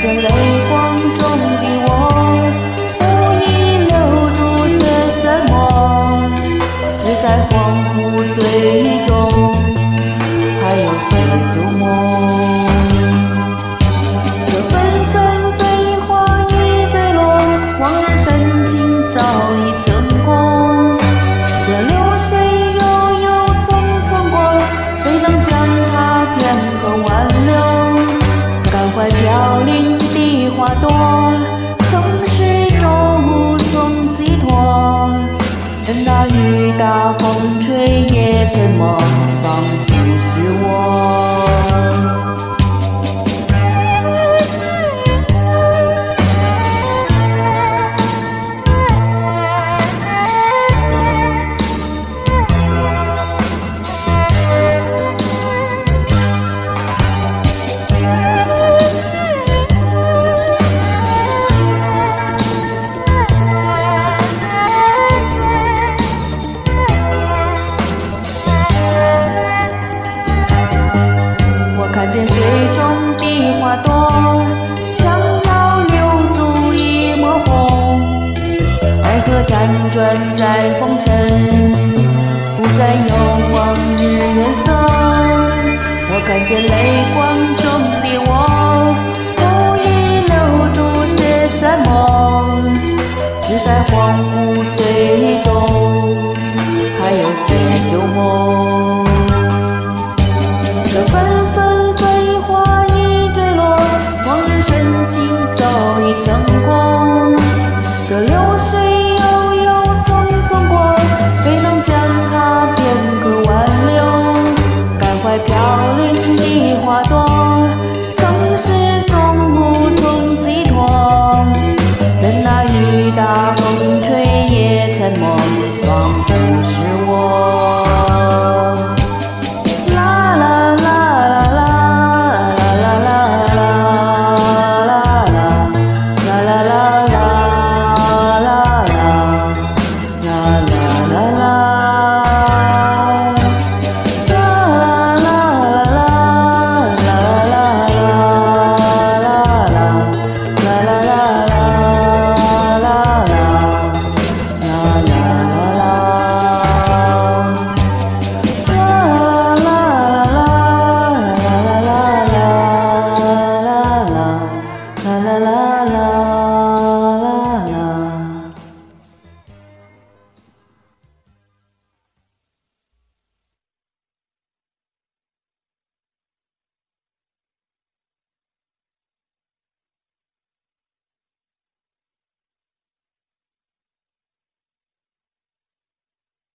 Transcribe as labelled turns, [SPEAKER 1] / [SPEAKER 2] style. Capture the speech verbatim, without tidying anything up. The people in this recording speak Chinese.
[SPEAKER 1] 见泪光中的我，无意留住些什么，只在恍惚醉中，还有些旧梦。这纷纷飞花已坠落，往日深情早已成空。这流水悠悠匆匆过，谁能将它片刻挽留？感怀飘零的花朵，城市中无从寄托。任那雨打风吹也沉默，仿佛是我。看见水中的花朵，想要留住一抹红，爱河辗转在风尘，不再有往日颜色。我看见泪光中的我，无意留住些什么，只在恍惚醉中，还有些旧梦。这纷纷飞花已坠落，往日深情早已成空。这流水悠悠匆匆过，谁能将它片刻挽留？感怀飘零的花朵，城市中无从寄托。任那雨打风吹也沉默，仿佛是我。la la